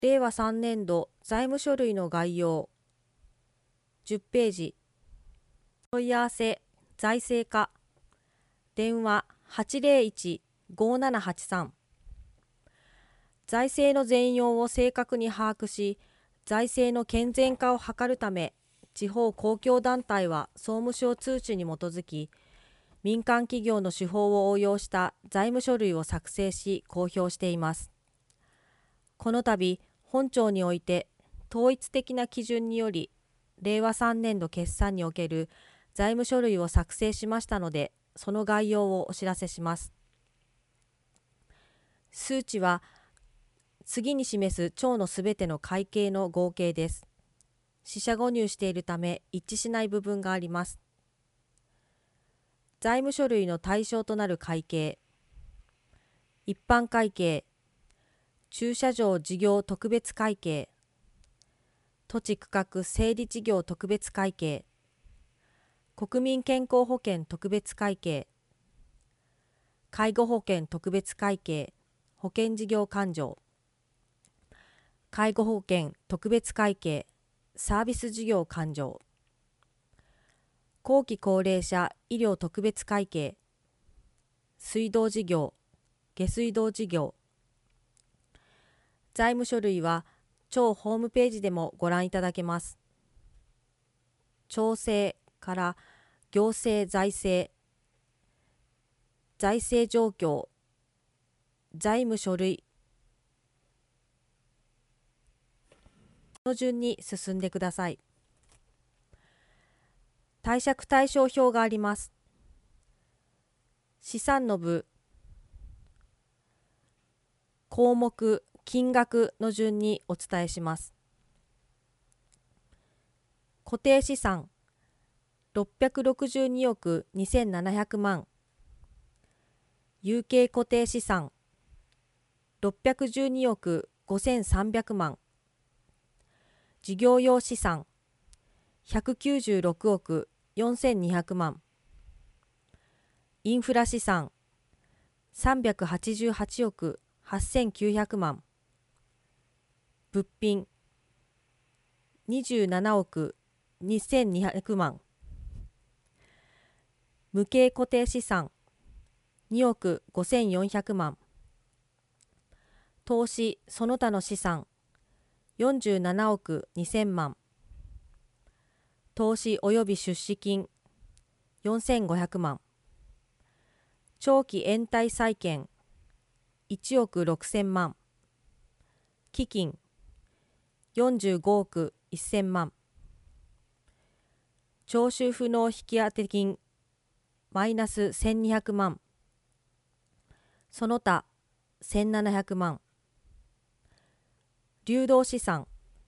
令和3年度財務書類の概要10ページ。問い合わせ財政課電話801-5783。財政の全容を正確に把握し、財政の健全化を図るため、地方公共団体は総務省通知に基づき、民間企業の手法を応用した財務書類を作成し公表しています。この度、本庁において統一的な基準により、令和3年度決算における財務書類を作成しましたので、その概要をお知らせします。数値は、次に示す庁のすべての会計の合計です。四捨五入しているため一致しない部分があります。財務書類の対象となる会計、一般会計、駐車場事業特別会計、土地区画整理事業特別会計、国民健康保険特別会計、介護保険特別会計、保険事業勘定、介護保険特別会計、サービス事業勘定、後期高齢者医療特別会計、水道事業、下水道事業。財務書類は庁ホームページでもご覧いただけます。調整から行政財政、財政状況、財務書類の順に進んでください。貸借対照表があります。資産の部、項目、金額の順にお伝えします。固定資産662億2700万、有形固定資産612億5300万、事業用資産196億4200万、インフラ資産388億8900万、物品27億2200万、無形固定資産2億5400万、投資その他の資産47億2000万、投資及び出資金4500万、長期延滞債権1億6000万、基金45億1000万、徴収不納引当金マイナス1200万、その他1700万、流動資産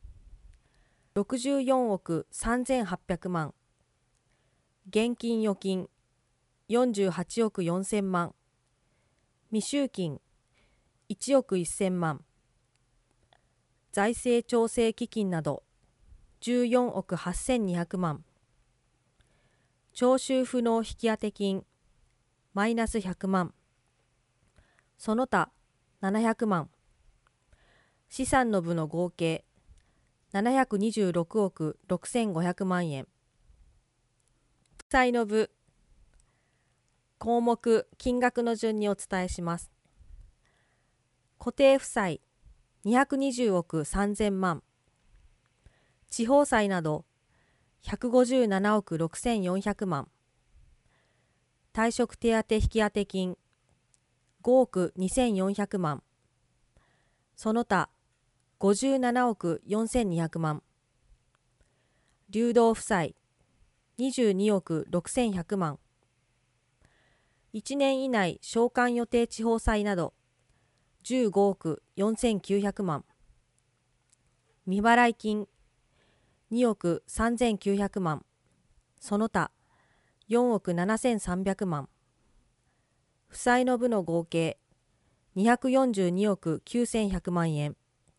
64億3800万、現金預金48億4000万、未収金1億1000万、財政調整基金など14億8200万、徴収不納引当金マイナス100万、その他700万、資産の部の合計726億6500万円。負債の部、項目、金額の順にお伝えします。固定負債220億3000万、地方債など157億6400万、退職手当引当金5億2400万、その他57億4200万、流動負債22億6100万、1年以内償還予定地方債など15億4900万、未払い金2億3900万、その他4億7300万、負債の部の合計242億9100万円。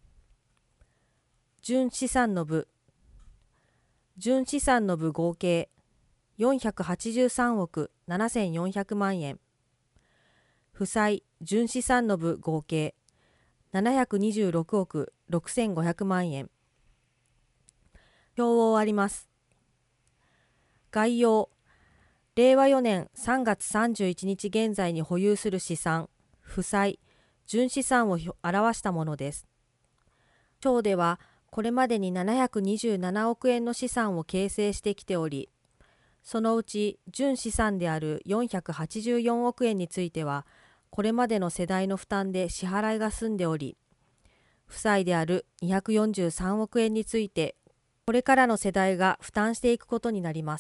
純資産の部、純資産の部合計483億7400万円。負債純資産の部合計726億 6500万円。表を終わります。概要。令和4年3月31日現在に保有する資産、負債、純資産を表したものです。章では、これまでに727億円の資産を形成してきており、そのうち純資産である484億円については、これまでの世代の負担で支払いが済んでおり、負債である243億円について、これからの世代が負担していくことになります。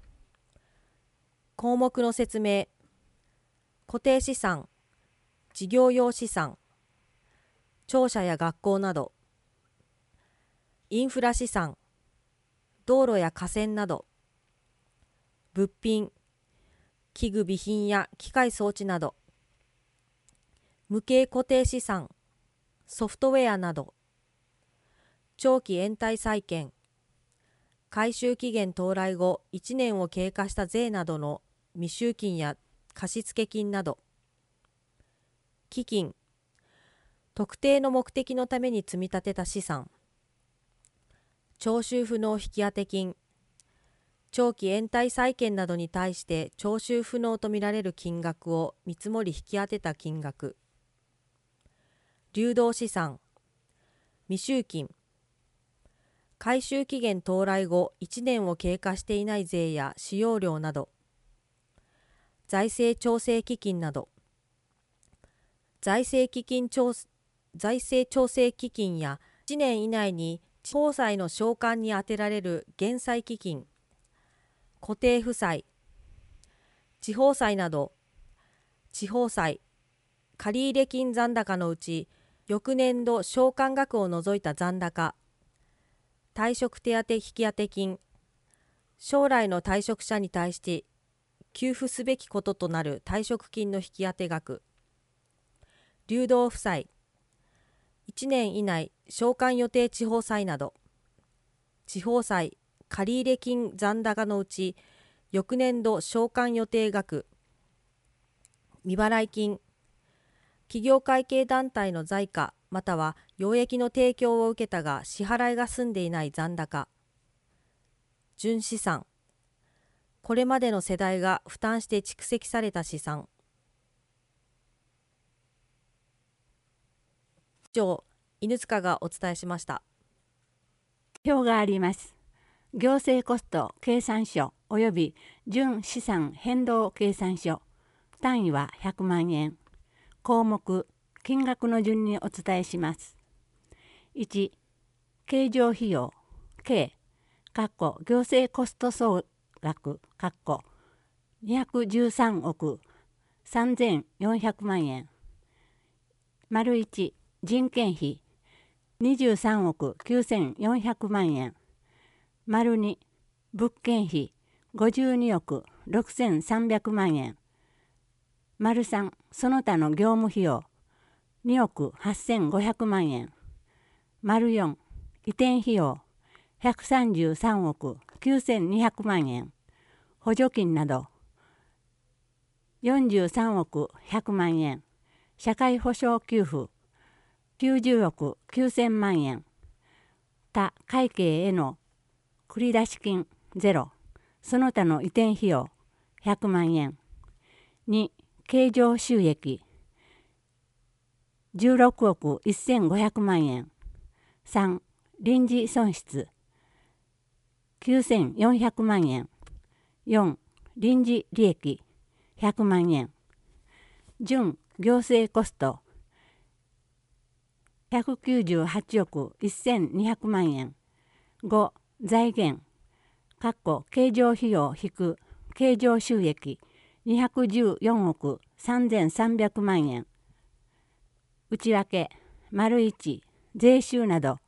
項目の説明。固定資産、事業用資産、庁舎や学校など、インフラ資産、道路や河川など、物品、器具備品や機械装置など、無形固定資産、ソフトウェアなど、長期延滞債券、回収期限到来後1年を経過した税などの未収金や貸付金など、基金、特定の目的のために積み立てた資産、徴収不能引当金、長期延滞債権などに対して徴収不能とみられる金額を見積もり引き当てた金額、流動資産、未収金、回収期限到来後1年を経過していない税や使用料など、財政調整基金など、財政調整基金や1年以内に地方債の償還に充てられる減債基金、固定負債、地方債など、地方債、借入金残高のうち、翌年度償還額を除いた残高、退職手当引当金、将来の退職者に対して給付すべきこととなる退職金の引き当て額、流動負債、1年以内償還予定地方債など、地方債、借入金残高のうち、翌年度償還予定額、未払金、企業会計団体の財貨または溶液の提供を受けたが支払いが済んでいない残高、純資産、これまでの世代が負担して蓄積された資産。以上、犬塚がお伝えしました。 表があります。行政コスト計算書及び純資産変動計算書。単位は100万円。項目、金額の順にお伝えします。1、計上費用、計、行政コスト総額、213億3400万円。丸1、人件費、23億9400万円。丸2、物件費、52億6300万円。丸3、その他の業務費用、2億8500万円。丸4、移転費用、133億9200万円。補助金など、43億100万円。社会保障給付、90億9000万円。他会計への繰出金0、その他の移転費用100万円。2、経常収益16億1500万円。3、臨時損失9400万円。4、臨時利益100万円。純行政コスト198億1200万円。5、財源経常費用引く経常収益214億3300万円。内訳丸1、税収など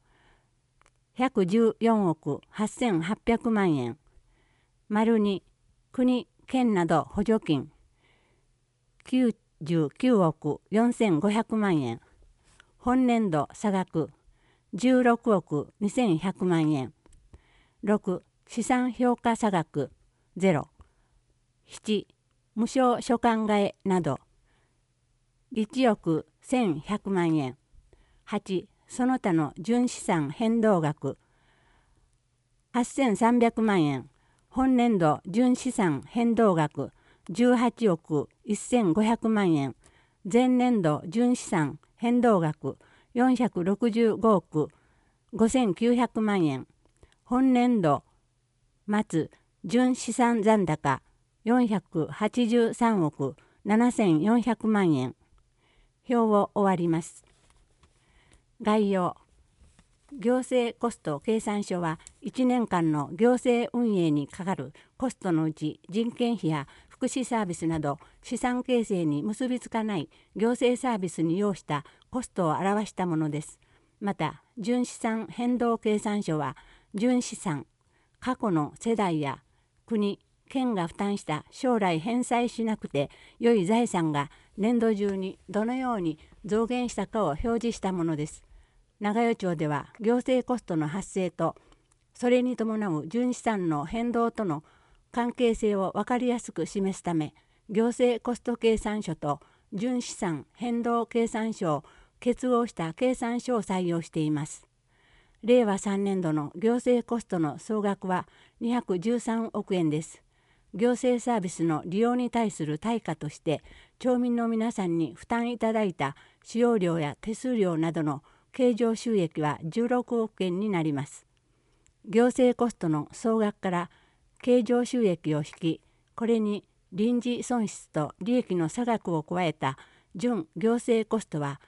114億8800万円。丸2、国県など補助金99億4500万円。本年度差額16億2100万円。6、資産評価差額0。7、無償所管替えなど1億1100万円。8、 その他の純資産変動額8300万円。本年度純資産変動額18億1500万円。前年度純資産変動額465億5900万円。本年度末純資産残高483億7400万円。表を終わります。概要。行政コスト計算書は1年間の行政運営にかかるコストのうち人件費や福祉サービスなど資産形成に結びつかない行政サービスに要したコストを表したものです。また、純資産変動計算書は純資産、過去の世代や国、県が負担した将来返済しなくて良い財産が年度中にどのように増減したかを表示したものです。長与町では行政コストの発生とそれに伴う純資産の変動との関係性を分かりやすく示すため、行政コスト計算書と純資産変動計算書を結合した計算書を採用しています。令和3年度の行政コストの総額は213億円です。行政サービスの利用に対する対価として町民の皆さんに負担いただいた使用料や手数料などの経常収益は16億円になります。行政コストの総額から経常収益を引き、これに臨時損失と利益の差額を加えた純行政コストは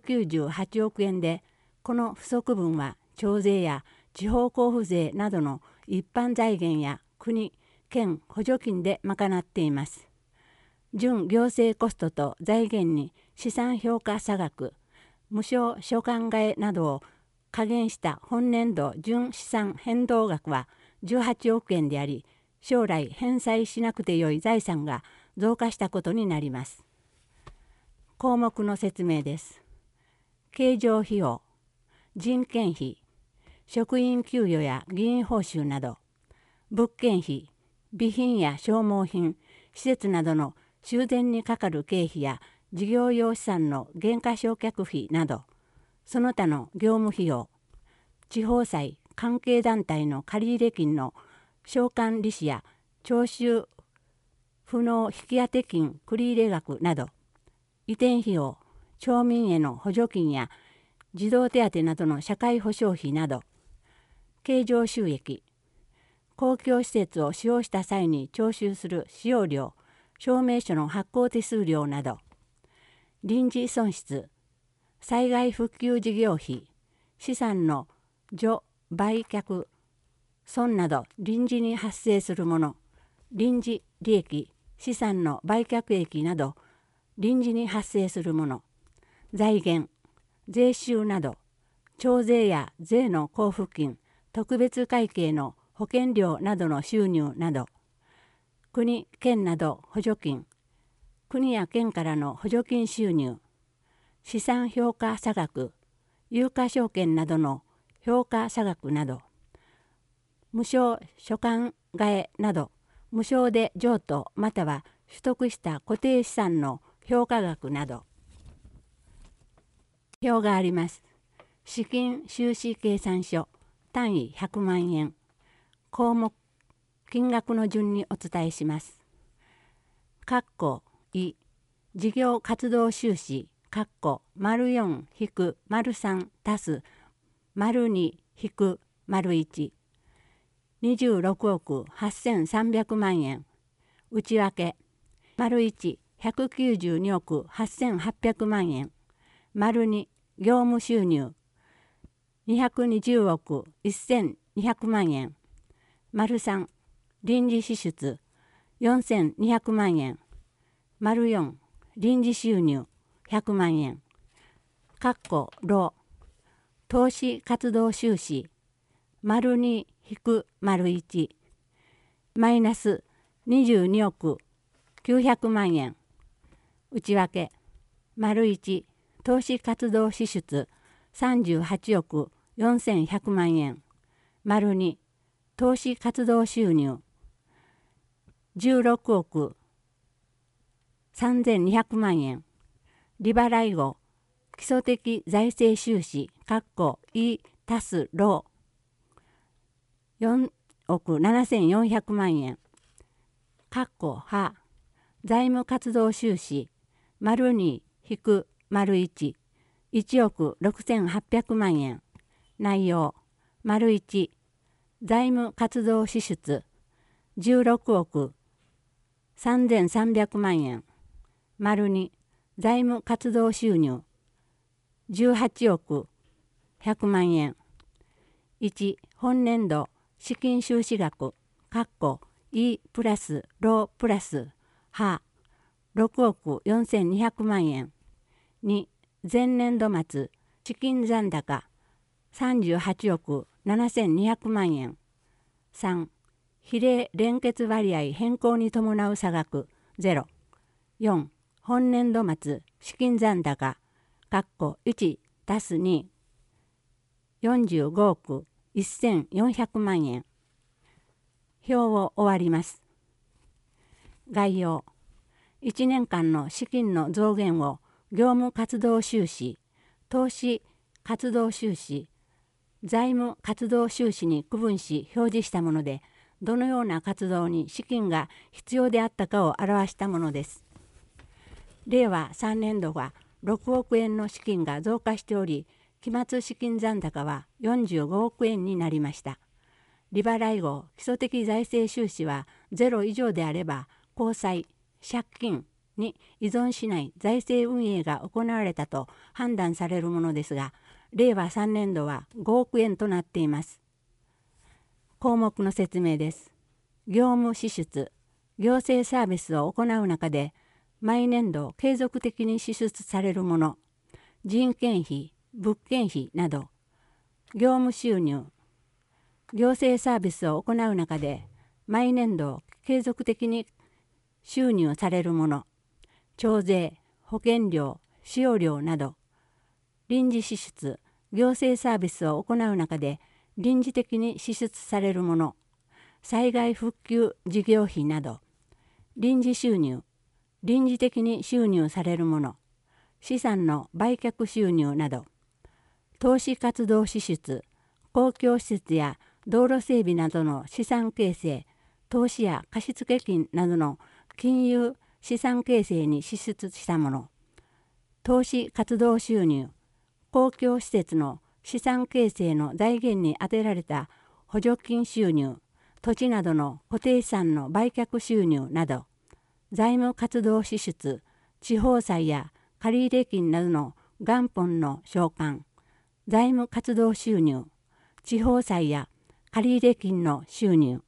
198億円で、この不足分は町税や地方交付税などの一般財源や国・県補助金で賄っています。純行政コストと財源に資産評価差額、無償所管替えなどを加減した本年度純資産変動額は18億円であり、将来返済しなくてよい財産が増加したことになります。項目の説明です。経常費用、人件費、職員給与や議員報酬など、物件費、備品や消耗品、施設などの修繕にかかる経費や事業用資産の減価償却費など、その他の業務費用、地方債関係団体の借入金の償還利子や徴収不納引当金繰入額など、移転費用、町民への補助金や児童手当などの社会保障費など、経常収益、公共施設を使用した際に徴収する使用料、証明書の発行手数料など、臨時損失、災害復旧事業費、資産の除売却損など臨時に発生するもの、臨時利益、資産の売却益など臨時に発生するもの、財源、税収など町税や税の交付金、特別会計の保険料などの収入など、国・県など補助金、国や県からの補助金収入、資産評価差額、有価証券などの評価差額など、無償所管替えなど、無償で譲渡または取得した固定資産の評価額など。表があります。資金収支計算書、単位100万円。項目、金額の順にお伝えします。括弧1、事業活動収支、括弧-4--3足す-2-1、26億8300万円。内訳、-1、192億8800万円。-2、業務収入、220億1200万円。-3、臨時支出、4200万円。-4、臨時収入、100万円。括弧ロ、投資活動収支、-2-1、マイナス22億900万円。内訳、-1、投資活動支出38億4100万円。-2、投資活動収入16億3200万円。利払い後基礎的財政収支E足す労4億7400万円は財務活動収支2引く1 1億6800万円内容1財務活動支出16億3300万円2財務活動収入18億100万円1本年度資金収支額Eプラス労プラスは6億4200万円2前年度末資金残高38億7200万円3比例連結割合変更に伴う差額0 4本年度末資金残高1足す2 45億1400万円表を終わります。概要1年間の資金の増減を業務活動収支、投資活動収支、財務活動収支に区分し表示したもので、どのような活動に資金が必要であったかを表したものです。令和3年度は6億円の資金が増加しており、期末資金残高は45億円になりました。利払い後、基礎的財政収支はゼロ以上であれば、公債、借金に依存しない財政運営が行われたと判断されるものですが、令和3年度は5億円となっています。項目の説明です。業務支出、行政サービスを行う中で、毎年度継続的に支出されるもの、人件費、物件費など、業務収入、行政サービスを行う中で、毎年度継続的に収入されるもの、徴税、保険料、使用料など、臨時支出、行政サービスを行う中で臨時的に支出されるもの、災害復旧事業費など、臨時収入、臨時的に収入されるもの、資産の売却収入など、投資活動支出、公共施設や道路整備などの資産形成、投資や貸付金などの金融資産形成に支出したもの、投資活動収入、公共施設の資産形成の財源に充てられた補助金収入、土地などの固定資産の売却収入など、財務活動支出、地方債や借入金などの元本の償還、財務活動収入、地方債や借入金の収入、